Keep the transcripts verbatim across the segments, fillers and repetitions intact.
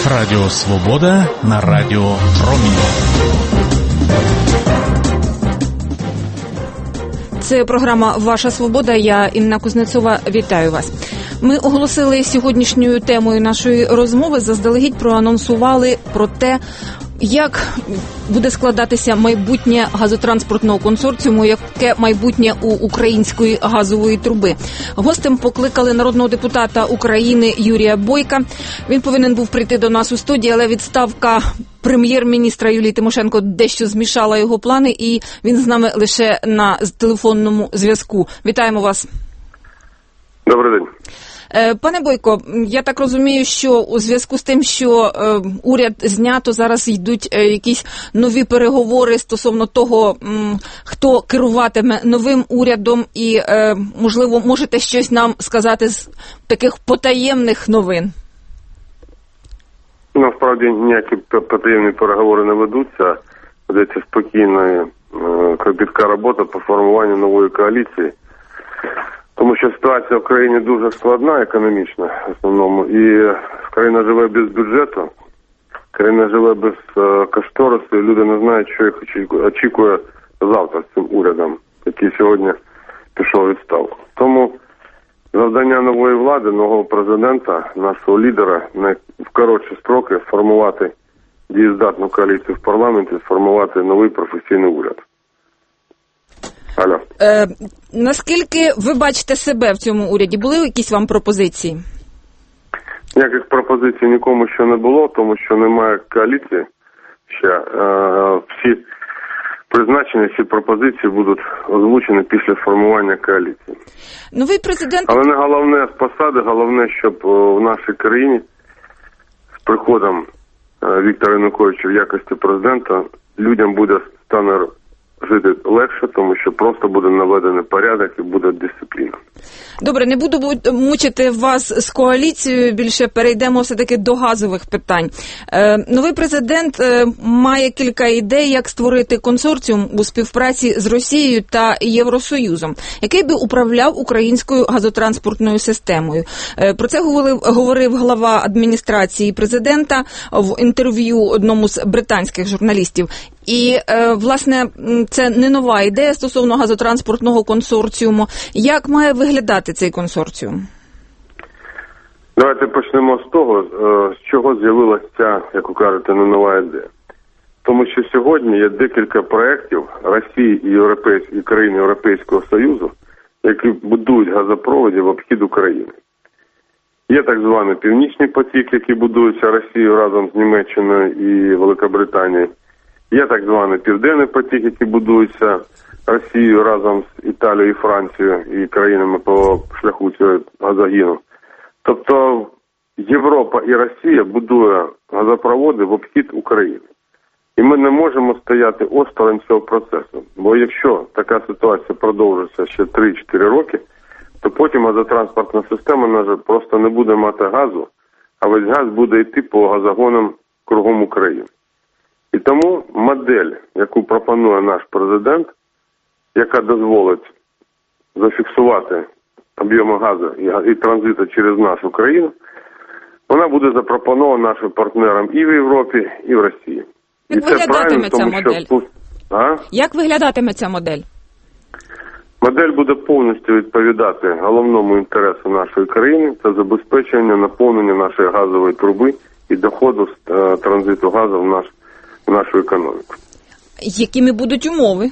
Радіо Свобода на Радіо Промінь. Це програма «Ваша свобода». Я, Інна Кузнецова, вітаю вас. Ми оголосили сьогоднішньою темою нашої розмови, заздалегідь проанонсували про те, як буде складатися майбутнє газотранспортного консорціуму, яке майбутнє у української газової труби. Гостем покликали народного депутата України Юрія Бойка. Він повинен був прийти до нас у студії, але відставка прем'єр-міністра Юлії Тимошенко дещо змішала його плани, і він з нами лише на телефонному зв'язку. Вітаємо вас. Добрий день. Пане Бойко, я так розумію, що у зв'язку з тим, що е, уряд знято, зараз йдуть е, якісь нові переговори стосовно того, м, хто керуватиме новим урядом, і, е, можливо, можете щось нам сказати з таких потаємних новин? Насправді ніякі потаємні переговори не ведуться. Ведеться спокійна, е, кропітка робота по формуванню нової коаліції. Тому що ситуація в країні дуже складна економічна, в основному, і країна живе без бюджету, країна живе без е, кошторису, і люди не знають, що їх очікує завтра з цим урядом, який сьогодні пішов у відставку. Тому завдання нової влади, нового президента, нашого лідера, в коротші строки формувати дієздатну коаліцію в парламенті, сформувати новий професійний уряд. Алло. Е, наскільки ви бачите себе в цьому уряді? Були якісь вам пропозиції? Ніяких пропозицій нікому ще не було, тому що немає коаліції ще. Е, всі призначення, всі пропозиції будуть озвучені після формування коаліції. Новий президент... Але не головне з посади, головне, щоб в нашій країні з приходом Віктора Януковича в якості президента людям буде стане жити легше, тому що просто буде наведений порядок і буде дисципліна. Добре, не буду мучити вас з коаліцією, більше перейдемо все-таки до газових питань. Е, новий президент е, має кілька ідей, як створити консорціум у співпраці з Росією та Євросоюзом, який би управляв українською газотранспортною системою. Е, про це говорив, говорив глава адміністрації президента в інтерв'ю одному з британських журналістів. І, е, власне, це не нова ідея стосовно газотранспортного консорціуму. Як має виглядати цей консорціум? Давайте почнемо з того, з чого з'явилася ця, як ви кажете, не нова ідея. Тому що сьогодні є декілька проєктів Росії і, Європейсь... і країн Європейського Союзу, які будують газопроводи в обхід України. Є так званий Північний потік, який будується Росією разом з Німеччиною і Великобританією. Є так званий Південний потік, який будується Росією разом з Італією і Францією і країнами по шляху цього газогіну. Тобто Європа і Росія будує газопроводи в обхід України. І ми не можемо стояти осторонь цього процесу. Бо якщо така ситуація продовжиться ще три-чотири роки, то потім газотранспортна система просто не буде мати газу, а весь газ буде йти по газогонам кругом України. І тому модель, яку пропонує наш президент, яка дозволить зафіксувати об'єми газу і, і транзиту через нашу країну, вона буде запропонована нашим партнерам і в Європі, і в Росії. Як і виглядатиме ця модель? Що... А? Як виглядатиме ця модель? Модель буде повністю відповідати головному інтересу нашої країни – це забезпечення наповнення нашої газової труби і доходу з е, транзиту газу в наш нашу економіку. Якими будуть умови?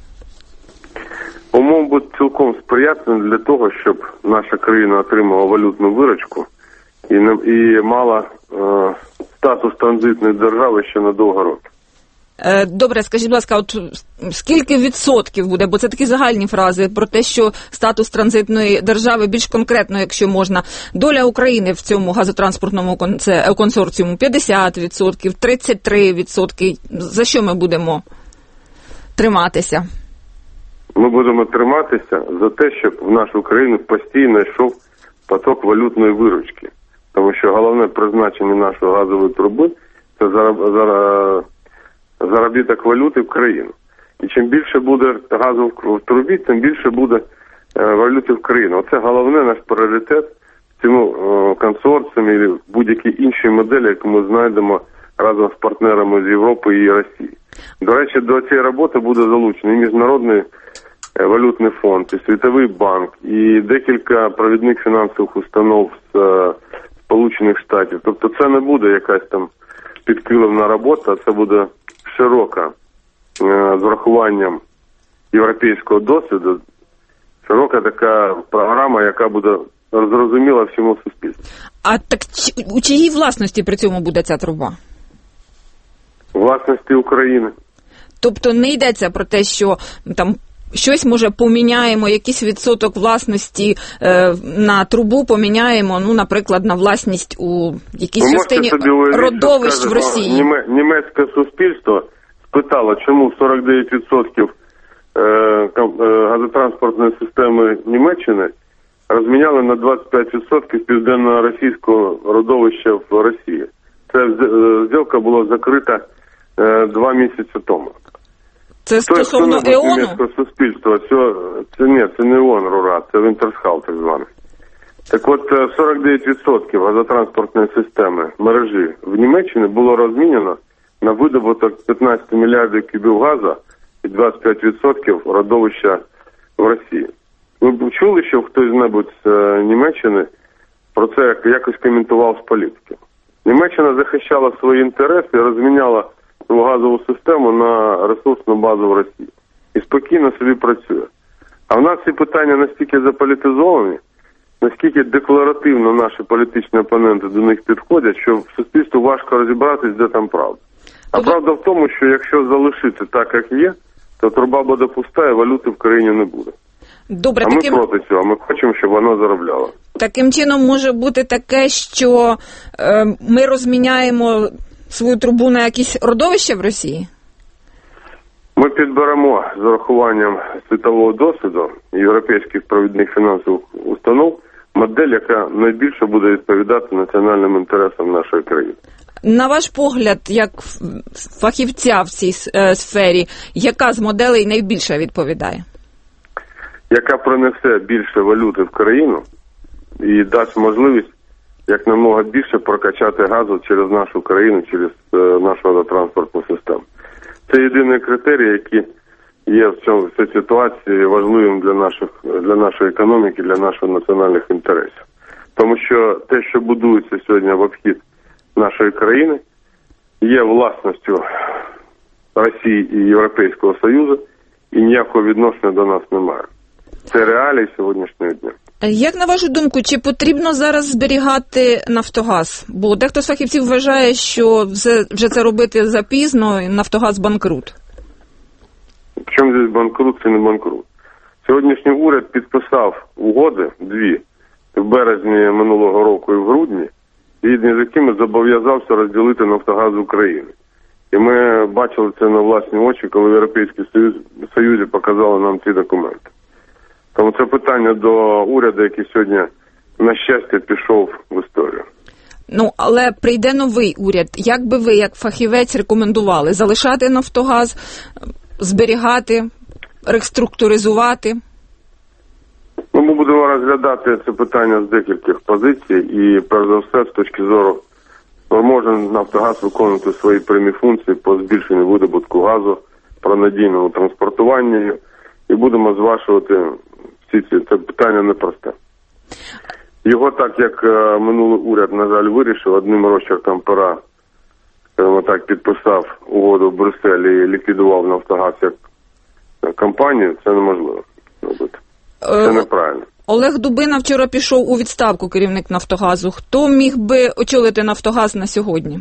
Умови будуть цілком сприятливі для того, щоб наша країна отримала валютну виручку і, не, і мала е, статус транзитної держави ще на довго років. Е, добре, скажіть, будь ласка, от скільки відсотків буде, бо це такі загальні фрази про те, що статус транзитної держави, більш конкретно, якщо можна, доля України в цьому газотранспортному консорціуму п'ятдесят відсотків, тридцять три відсотки. За що ми будемо триматися? Ми будемо триматися за те, щоб в нашу країну постійно йшов поток валютної виручки. Тому що головне призначення нашої газової труби – це зараз заробіток валюти в країну. І чим більше буде газу в трубі, тим більше буде е, валюти в країну. Оце головне наш пріоритет цим консорціум і будь-які інші моделі, які ми знайдемо разом з партнерами з Європи і Росії. До речі, до цієї роботи буде залучений і Міжнародний валютний фонд, і Світовий банк, і декілька провідних фінансових установ з Сполучених Штатів. Тобто це не буде якась там підкиливна робота, це буде широка, з врахуванням європейського досвіду, широка така програма, яка буде зрозуміла всьому суспільству. А так у чиїй власності при цьому буде ця труба? Власності України. Тобто не йдеться про те, що там щось, може, поміняємо, якийсь відсоток власності е, на трубу поміняємо, ну, наприклад, на власність у якійсь частині родовищ в Росії. Німе, німецьке суспільство спитало, чому сорок дев'ять відсотків е, е, газотранспортної системи Німеччини розміняли на двадцять п'ять відсотків південно-російського родовища в Росії. Ця зділка була закрита е, два місяці тому. Це стосовно ЕОНу? Німецького суспільства. Це, це, ні, це не ООН, РУРА, це Вінтерсхал так званий. Так от, сорок дев'ять відсотків газотранспортної системи мережі в Німеччині було розмінено на видобуток п'ятнадцять мільярдів кубів газу і двадцять п'ять відсотків родовища в Росії. Ви б чули, що хтось-небудь з Німеччини про це якось коментував з політики? Німеччина захищала свої інтереси і розміняла газову систему на ресурсну базу в Росії. І спокійно собі працює. А в нас ці питання настільки заполітизовані, наскільки декларативно наші політичні опоненти до них підходять, що в суспільству важко розібратись, де там правда. А правда в тому, що якщо залишити так, як є, то труба буде пуста і валюти в країні не буде. Добре, а ми таким... проти цього, ми хочемо, щоб воно заробляло. Таким чином може бути таке, що е, ми розміняємо свою трубу на якісь родовища в Росії? Ми підберемо з урахуванням світового досвіду європейських провідних фінансових установ модель, яка найбільше буде відповідати національним інтересам нашої країни. На ваш погляд, як фахівця в цій сфері, яка з моделей найбільше відповідає? Яка принесе більше валюти в країну і дасть можливість як намного більше прокачати газу через нашу країну, через е, нашу газотранспортну систему. Це єдиний критерій, який є в цьому в цій ситуації важливим для наших для нашої економіки, для наших національних інтересів. Тому що те, що будується сьогодні в обхід нашої країни, є власністю Росії і Європейського Союзу і ніякого відношення до нас немає. Це реалії сьогоднішнього дня. Як, на вашу думку, чи потрібно зараз зберігати Нафтогаз? Бо дехто з фахівців вважає, що вже, вже це робити запізно, і Нафтогаз банкрут. В чому здесь банкрут, це не банкрут? Сьогоднішній уряд підписав угоди, дві, в березні минулого року і в грудні, згідно з якими зобов'язався розділити Нафтогаз України. І ми бачили це на власні очі, коли в Європейському Союзі показали нам ці документи. Тому це питання до уряду, який сьогодні, на щастя, пішов в історію. Ну, але прийде новий уряд. Як би ви, як фахівець, рекомендували? Залишати Нафтогаз, зберігати, реструктуризувати? Ну, ми будемо розглядати це питання з декількох позицій. І, перш за все, з точки зору, може Нафтогаз виконувати свої прямі функції по збільшенню видобутку газу, про надійному транспортуванні. І будемо зважувати всі ці, це питання непросте. Його так, як е, минулий уряд, на жаль, вирішив, одним розчерком пера, скажімо так, підписав угоду в Брюсселі і ліквідував Нафтогаз як компанію, це неможливо робити. Це неправильно. Олег Дубина вчора пішов у відставку, керівник Нафтогазу. Хто міг би очолити Нафтогаз на сьогодні?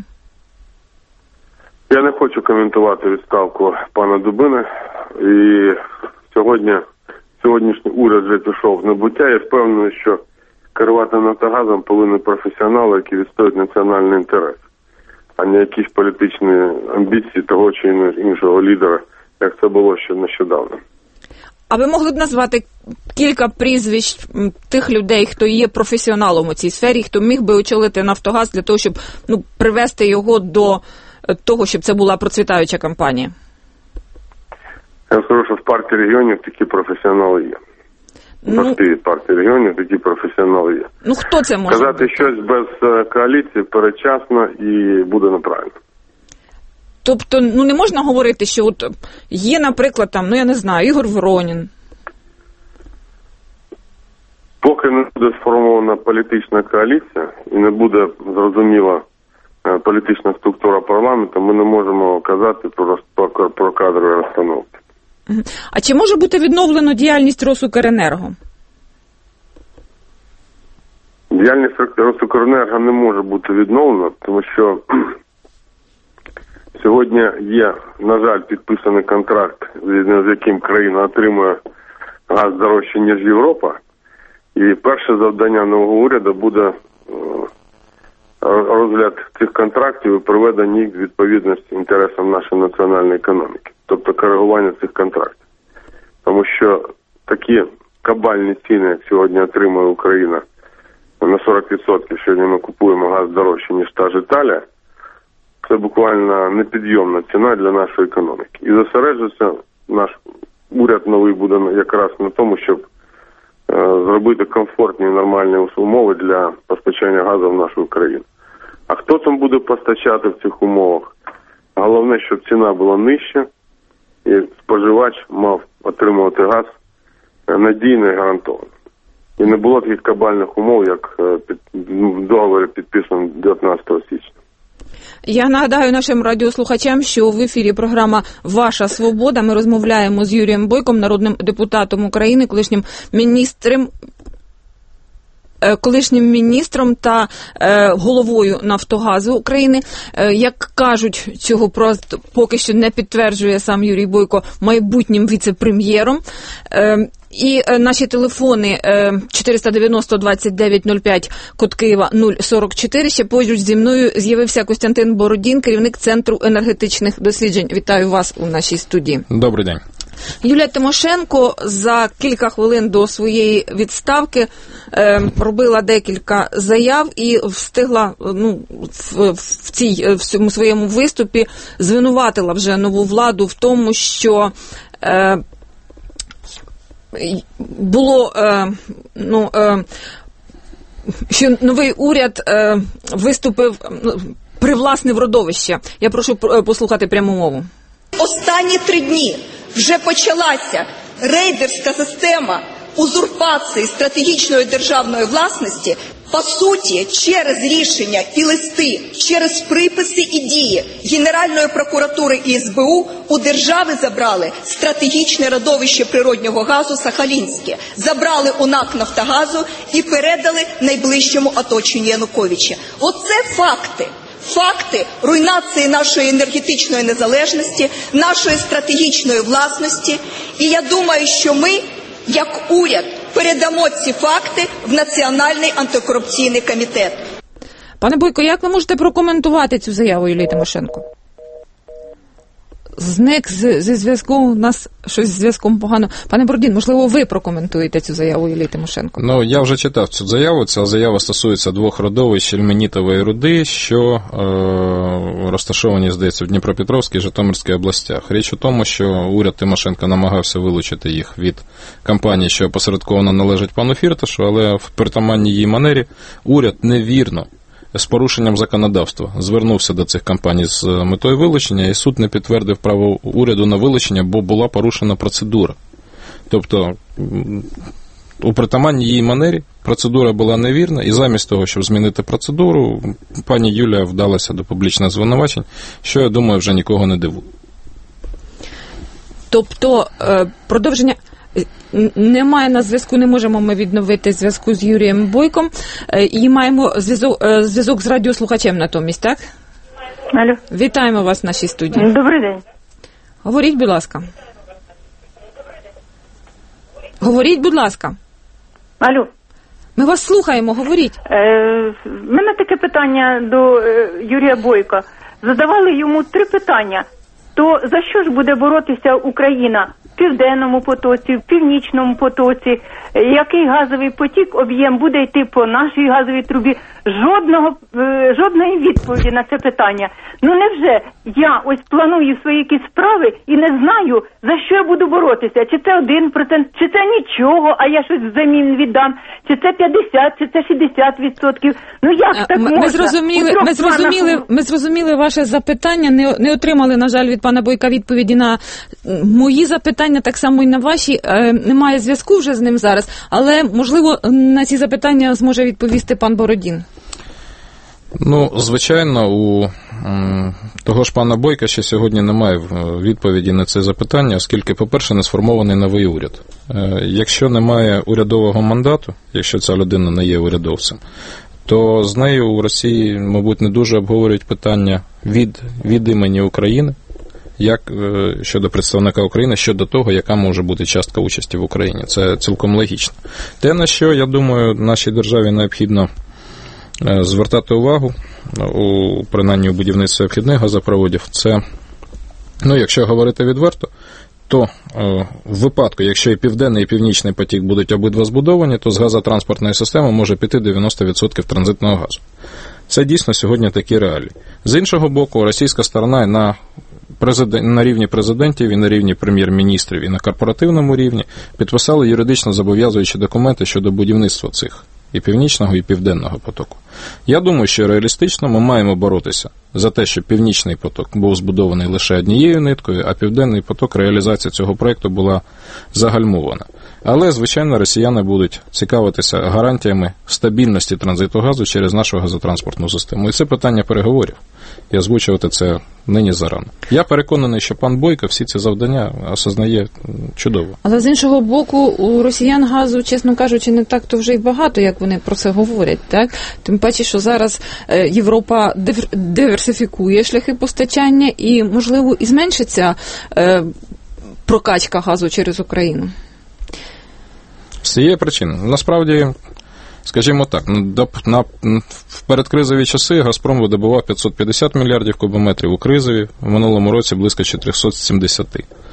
Я не хочу коментувати відставку пана Дубини. І сьогодні, сьогоднішній уряд вже пішов в небуття. Я впевнений, що керувати Нафтогазом повинні професіонали, які відстоюють національний інтерес, а не якісь політичні амбіції того чи іншого лідера, як це було ще нещодавно. А ви могли б назвати кілька прізвищ тих людей, хто є професіоналом у цій сфері, хто міг би очолити Нафтогаз для того, щоб ну, привести його до того, щоб це була процвітаюча компанія? Я скажу, що в партії регіонів такі професіонали є. Ну, в активі партії регіонів такі професіонали є. Ну, хто це може Казати бути? щось без коаліції передчасно і буде неправильно. Тобто, ну не можна говорити, що от є, наприклад, там, ну я не знаю, Ігор Воронін. Поки не буде сформована політична коаліція і не буде зрозуміла політична структура парламенту, ми не можемо казати про, про, про кадрові розстановки. А чи може бути відновлено діяльність Росукренерго? Діяльність Росукренерго не може бути відновлена, тому що сьогодні є, на жаль, підписаний контракт, з яким країна отримує газ дорожче, ніж Європа. І перше завдання нового уряду буде розгляд цих контрактів і приведення їх в відповідність інтересам нашої національної економіки. Тобто коригування цих контрактів. Тому що такі кабальні ціни, як сьогодні отримує Україна, на сорок відсотків сьогодні ми купуємо газ дорожче, ніж та ж Італія, це буквально непідйомна ціна для нашої економіки. І зосереджується наш уряд новий буде якраз на тому, щоб е, зробити комфортні і нормальні умови для постачання газу в нашу країну. А хто там буде постачати в цих умовах? Головне, щоб ціна була нижча і споживач мав отримувати газ надійно і гарантовано. І не було таких кабальних умов, як під, в договорі підписано дев'ятнадцятого січня. Я нагадаю нашим радіослухачам, що в ефірі програма «Ваша свобода». Ми розмовляємо з Юрієм Бойком, народним депутатом України, колишнім міністром, колишнім міністром та е, головою Нафтогазу України. Е, як кажуть, цього просто поки що не підтверджує сам Юрій Бойко, майбутнім віце-прем'єром. Е, і е, наші телефони е, чотириста дев'яносто двадцять дев'ять нуль п'ять, код Києва нуль сорок чотири. Ще поруч зі мною з'явився Костянтин Бородін, керівник Центру енергетичних досліджень. Вітаю вас у нашій студії. Добрий день. Юлія Тимошенко за кілька хвилин до своєї відставки е, робила декілька заяв і встигла, ну, в, в цій в цьому своєму виступі звинуватила вже нову владу в тому, що е, було е, ну, е, що новий уряд е, виступив, привласнив родовище. Я прошу послухати пряму мову. Останні три дні вже почалася рейдерська система узурпації стратегічної державної власності, по суті, через рішення і листи, через приписи і дії Генеральної прокуратури і ес бе у у держави забрали стратегічне родовище природнього газу Сахалінське, забрали у НАК «Нафтогазу» і передали найближчому оточенню Януковича. Оце факти. Факти руйнації нашої енергетичної незалежності, нашої стратегічної власності. І я думаю, що ми, як уряд, передамо ці факти в Національний антикорупційний комітет. Пане Бойко, як ви можете прокоментувати цю заяву Юлії Тимошенко? Зник зі зв'язку, у нас щось з зв'язком погано. Пане Бородін, можливо, ви прокоментуєте цю заяву Юлії Тимошенко? Ну, я вже читав цю заяву. Ця заява стосується двох родовищ ільменітової руди, що е- розташовані, здається, в Дніпропетровській і Житомирській областях. Річ у тому, що уряд Тимошенко намагався вилучити їх від компанії, що опосередковано належить пану Фірташу, але в притаманній її манері уряд невірно, з порушенням законодавства звернувся до цих компаній з метою вилучення, і суд не підтвердив право уряду на вилучення, бо була порушена процедура. Тобто, у притаманній її манері процедура була невірна, і замість того, щоб змінити процедуру, пані Юлія вдалася до публічних звинувачень, що, я думаю, вже нікого не дивує. Тобто, продовження... Немає на зв'язку, не можемо ми відновити зв'язку з Юрієм Бойком. І маємо зв'язок, зв'язок з радіослухачем натомість, так? Алло. Вітаємо вас в нашій студії. Добрий день. Говоріть, будь ласка. Говоріть, будь ласка. Алло. Ми вас слухаємо, говоріть. Е, в мене таке питання до е, Юрія Бойка. Задавали йому три питання. То за що ж буде боротися Україна? в Південному потоці, в Північному потоці, який газовий потік, об'єм буде йти по нашій газовій трубі. Жодного, е, жодної відповіді на це питання. Ну невже я ось планую свої якісь справи і не знаю, за що я буду боротися? Чи це один процент, чи це нічого, а я щось взамін віддам, чи це п'ятдесят, чи це шістдесят відсотків. Ну як так ми, можна? Ми зрозуміли, ми зрозуміли, ми зрозуміли ваше запитання, не, не отримали, на жаль, від пана Бойка відповіді на мої запитання, так само і на ваші. Е, немає зв'язку вже з ним зараз, але, можливо, на ці запитання зможе відповісти пан Бородін. Ну, звичайно, у м, того ж пана Бойка ще сьогодні немає відповіді на це запитання, оскільки, по-перше, не сформований новий уряд. Е, якщо немає урядового мандату, якщо ця людина не є урядовцем, то з нею у Росії, мабуть, не дуже обговорюють питання від, від імені України, як е, щодо представника України, щодо того, яка може бути частка участі в Україні. Це цілком логічно. Те, на що, я думаю, нашій державі необхідно звертати увагу, у, принаймні у будівництві обхідних газопроводів, це, ну, якщо говорити відверто, то е, в випадку, якщо і Південний, і Північний потік будуть обидва збудовані, то з газотранспортної системи може піти дев'яносто відсотків транзитного газу. Це дійсно сьогодні такі реалії. З іншого боку, російська сторона на, президент, на рівні президентів, і на рівні прем'єр-міністрів, і на корпоративному рівні підписали юридично зобов'язуючі документи щодо будівництва цих і Північного, і Південного потоку. Я думаю, що реалістично ми маємо боротися за те, щоб Північний поток був збудований лише однією ниткою, а Південний поток, реалізація цього проєкту була загальмована. Але, звичайно, росіяни будуть цікавитися гарантіями стабільності транзиту газу через нашу газотранспортну систему. І це питання переговорів. І озвучувати це нині зарано. Я переконаний, що пан Бойко всі ці завдання осознає чудово. Але з іншого боку, у росіян газу, чесно кажучи, не так то вже й багато, як вони про це говорять. Так? Тим паче, що зараз Європа диверсифікує шляхи постачання і, можливо, і зменшиться е, прокачка газу через Україну. З цієї причини. Насправді, скажімо так, на, в передкризові часи «Газпром» видобував п'ятсот п'ятдесят мільярдів кубометрів, у кризові в минулому році близько чотириста сімдесят.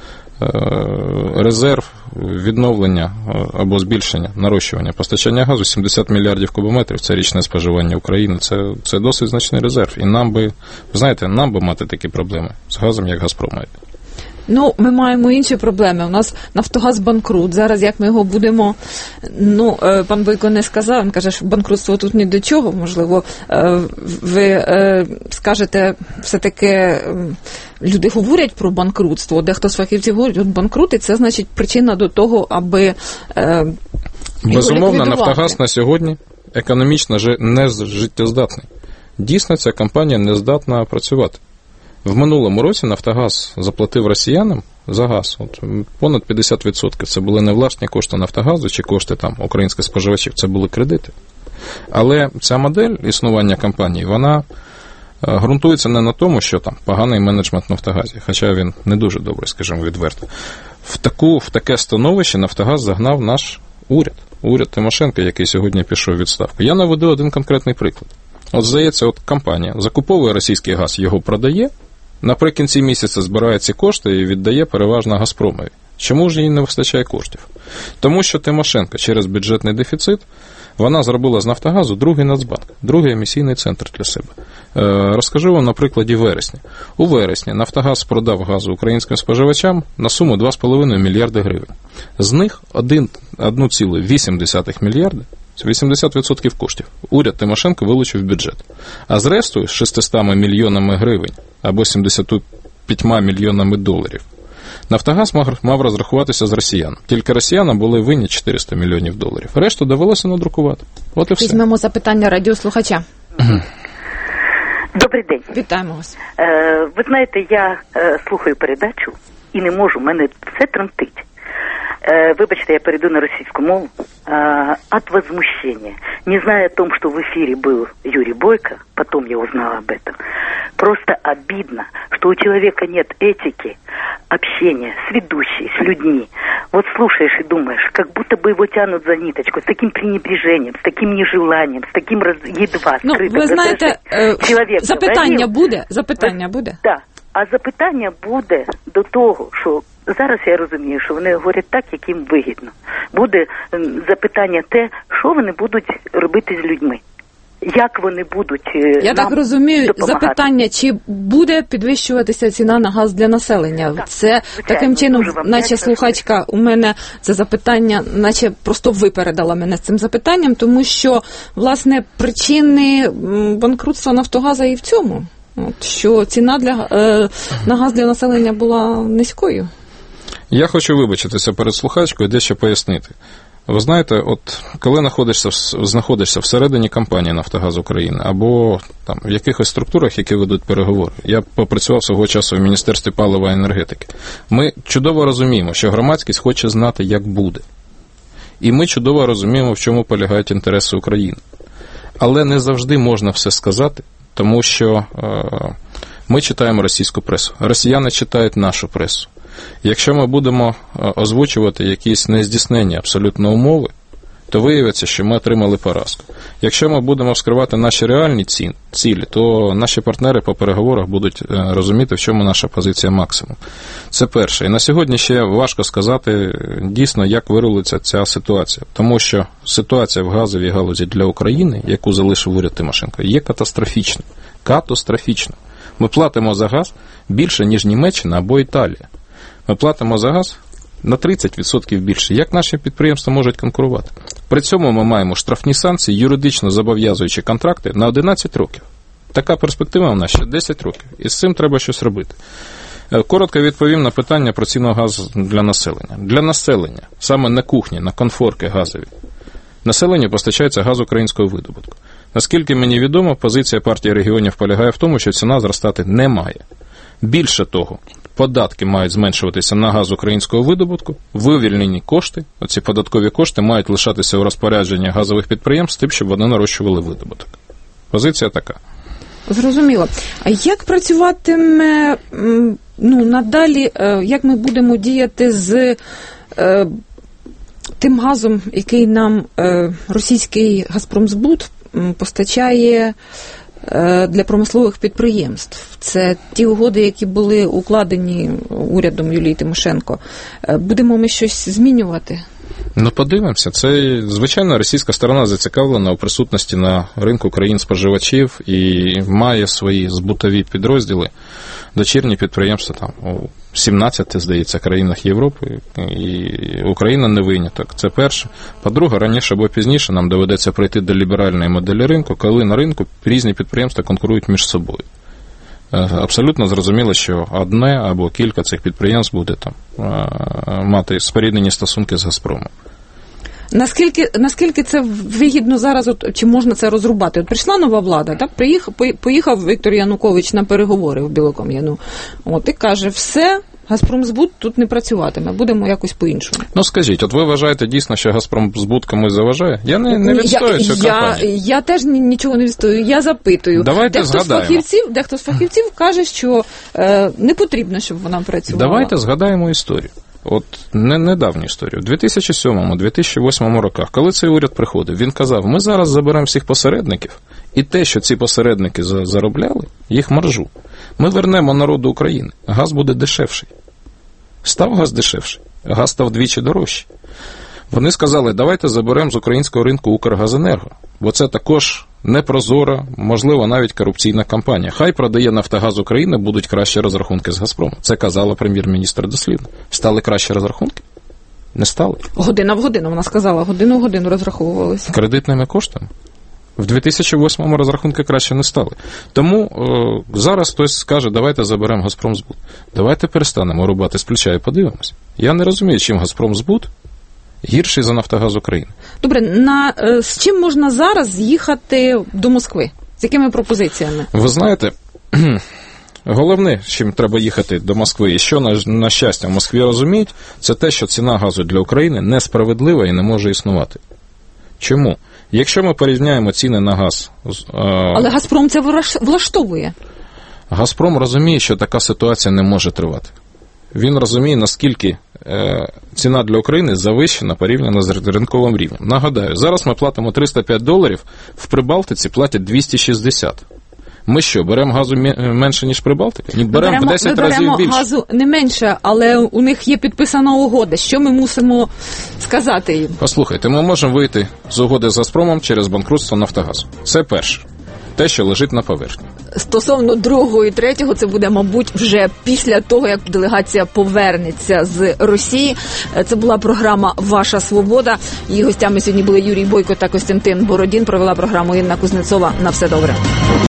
Резерв відновлення або збільшення, нарощування постачання газу сімдесят мільярдів кубометрів, це річне споживання України, це, це досить значний резерв. І нам би, знаєте, нам би мати такі проблеми з газом, як «Газпром» має. Ну, ми маємо інші проблеми. У нас «Нафтогаз» банкрут. Зараз, як ми його будемо... Ну, пан Бойко не сказав, він каже, що банкрутство тут ні до чого. Можливо, ви скажете, все-таки люди говорять про банкрутство. Дехто з фахівців говорить, от банкрути, це, значить, причина до того, аби безумовно, «Нафтогаз» на сьогодні економічно не життєздатний. Дійсно, ця компанія не здатна працювати. В минулому році «Нафтогаз» заплатив росіянам за газ. От, понад п'ятдесят відсотків це були не власні кошти «Нафтогазу» чи кошти там українських споживачів, це були кредити. Але ця модель існування компанії, вона ґрунтується не на тому, що там поганий менеджмент в «Нафтогазі», хоча він не дуже добрий, скажімо відверто. В, таку, в таке становище «Нафтогаз» загнав наш уряд, уряд Тимошенко, який сьогодні пішов у відставку. Я наведу один конкретний приклад. От, здається, от компанія закуповує російський газ, його продає, наприкінці місяця збирає ці кошти і віддає переважно «Газпромові». Чому ж їй не вистачає коштів? Тому що Тимошенко через бюджетний дефіцит, вона зробила з «Нафтогазу» другий Нацбанк, другий емісійний центр для себе. Е, розкажу вам на прикладі вересня. У вересні «Нафтогаз» продав газу українським споживачам на суму два з половиною мільярди гривень. З них один цілих вісім десятих мільярда, вісімдесят відсотків коштів, уряд Тимошенко вилучив в бюджет. А з рештою, з шістстами мільйонами гривень, або сімдесятьма п'ятьма мільйонами доларів, «Нафтогаз» мав розрахуватися з росіян. Тільки росіянам були винні чотириста мільйонів доларів. Решту довелося надрукувати. От і все. Візьмемо запитання радіослухача. Добрий день. Вітаємо вас. Е, ви знаєте, я е, слухаю передачу і не можу, мене все тремтить. Э, выбачьте, я перейду на российскую мову. Э, от возмущения. Не зная о том, что в эфире был Юрий Бойко, потом я узнала об этом. Просто обидно, что у человека нет этики общения с ведущей, с людьми. Вот слушаешь и думаешь, как будто бы его тянут за ниточку, с таким пренебрежением, с таким нежеланием, с таким раз... едва ну, скрытым. Ви знаєте, человек запитання говорил, буде? Запитання буде? Так. А запитання буде до того, що зараз я розумію, що вони говорять так, як їм вигідно. Буде запитання те, що вони будуть робити з людьми. Як вони будуть Я нам так розумію, допомагати. запитання, чи буде підвищуватися ціна на газ для населення? Так, це звичайно, таким чином, наче дякую. слухачка у мене це запитання, наче просто випередила мене з цим запитанням, тому що, власне, причини банкрутства Нафтогаза і в цьому, от, що ціна для, е, на газ для населення була низькою. Я хочу вибачитися перед слухачкою і дещо пояснити. Ви знаєте, от коли знаходишся, знаходишся всередині компанії «Нафтогаз України» або там, в якихось структурах, які ведуть переговори, я попрацював свого часу в Міністерстві палива і енергетики, ми чудово розуміємо, що громадськість хоче знати, як буде. І ми чудово розуміємо, в чому полягають інтереси України. Але не завжди можна все сказати, тому що е, ми читаємо російську пресу, росіяни читають нашу пресу. Якщо ми будемо озвучувати якісь нездійснені абсолютно умови, то виявиться, що ми отримали поразку. Якщо ми будемо вскривати наші реальні цілі, то наші партнери по переговорах будуть розуміти, в чому наша позиція максимум. Це перше. І на сьогодні ще важко сказати дійсно, як вирулиться ця ситуація. Тому що ситуація в газовій галузі для України, яку залишив уряд Тимошенко, є катастрофічна. Катастрофічна. Ми платимо за газ більше, ніж Німеччина або Італія. Ми платимо за газ на тридцять відсотків більше. Як наші підприємства можуть конкурувати? При цьому ми маємо штрафні санкції, юридично зобов'язуючі контракти на одинадцять років. Така перспектива в нас ще десять років. І з цим треба щось робити. Коротко відповім на питання про ціну газу для населення. Для населення, саме на кухні, на конфорки газові, населенню постачається газ українського видобутку. Наскільки мені відомо, позиція партії регіонів полягає в тому, що ціна зростати не має. Більше того, податки мають зменшуватися на газ українського видобутку, вивільнені кошти, оці податкові кошти мають лишатися у розпорядженні газових підприємств, тим, щоб вони нарощували видобуток. Позиція така. Зрозуміло. А як працюватиме, ну, надалі, як ми будемо діяти з е, тим газом, який нам е, російський «Газпромзбут» постачає для промислових підприємств? Це ті угоди, які були укладені урядом Юлії Тимошенко. Будемо ми щось змінювати? Ну, подивимося. Це, звичайно, російська сторона зацікавлена у присутності на ринку країн-споживачів і має свої збутові підрозділи, дочірні підприємства там у сімнадцяти, здається, країнах Європи, і Україна не виняток. Це перше. По-друге, раніше або пізніше нам доведеться прийти до ліберальної моделі ринку, коли на ринку різні підприємства конкурують між собою. Абсолютно зрозуміло, що одне або кілька цих підприємств буде там мати споріднені стосунки з «Газпромом». Наскільки, наскільки це вигідно зараз, от, чи можна це розрубати? От прийшла нова влада, так, приїхав, поїхав Віктор Янукович на переговори в Білокам'яну, от, і каже, все, «Газпромзбут» тут не працюватиме, будемо якось по-іншому. Ну, скажіть, от ви вважаєте дійсно, що «Газпромзбут» комусь заважає? Я не, не відстою цю компанію. Я, я теж нічого не відстою, я запитую. Давайте дехто згадаємо. З фахівців, дехто з фахівців каже, що е, не потрібно, щоб вона працювала. Давайте згадаємо історію. От не недавню історію. У дві тисячі сьомому - дві тисячі восьмому роках, коли цей уряд приходив, він казав, ми зараз заберемо всіх посередників, і те, що ці посередники заробляли, їх маржу. Ми вернемо народу України, газ буде дешевший. Став газ дешевший, газ став двічі дорожчий. Вони сказали, давайте заберемо з українського ринку Укргазенерго, бо це також непрозора, можливо, навіть корупційна кампанія. Хай продає «Нафтогаз України», будуть кращі розрахунки з «Газпромом». Це казала прем'єр-міністр дослівно. Стали кращі розрахунки? Не стали. Година в годину, вона сказала, годину в годину розраховувалися. Кредитними коштами? В дві тисячі восьмому розрахунки краще не стали. Тому е, зараз хтось скаже, давайте заберемо «Газпромзбут». Давайте перестанемо рубати з плеча і подивимось. Я не розумію, чим «Газпромзбут» гірший за «Нафтогаз України». Добре, на, з чим можна зараз їхати до Москви? З якими пропозиціями? Ви знаєте, головне, з чим треба їхати до Москви, і що, на, на щастя, в Москві розуміють, це те, що ціна газу для України несправедлива і не може існувати. Чому? Якщо ми порівняємо ціни на газ... А... Але «Газпром» це влаштовує. «Газпром» розуміє, що така ситуація не може тривати. Він розуміє, наскільки е, ціна для України завищена порівняно з ринковим рівнем. Нагадаю, зараз ми платимо триста п'ять доларів, в Прибалтиці платять двісті шістдесят. Ми що, беремо газу менше, ніж Прибалтика? Ні, беремо, беремо в десять разів більше. Ми беремо газу не менше, але у них є підписана угода. Що ми мусимо сказати їм? Послухайте, ми можемо вийти з угоди з Газпромом через банкрутство Нафтогазу. Це перше. Те, що лежить на поверхні. Стосовно другого і третього, це буде, мабуть, вже після того, як делегація повернеться з Росії. Це була програма «Ваша свобода». Її гостями сьогодні були Юрій Бойко та Костянтин Бородін. Провела програму Інна Кузнецова. На все добре.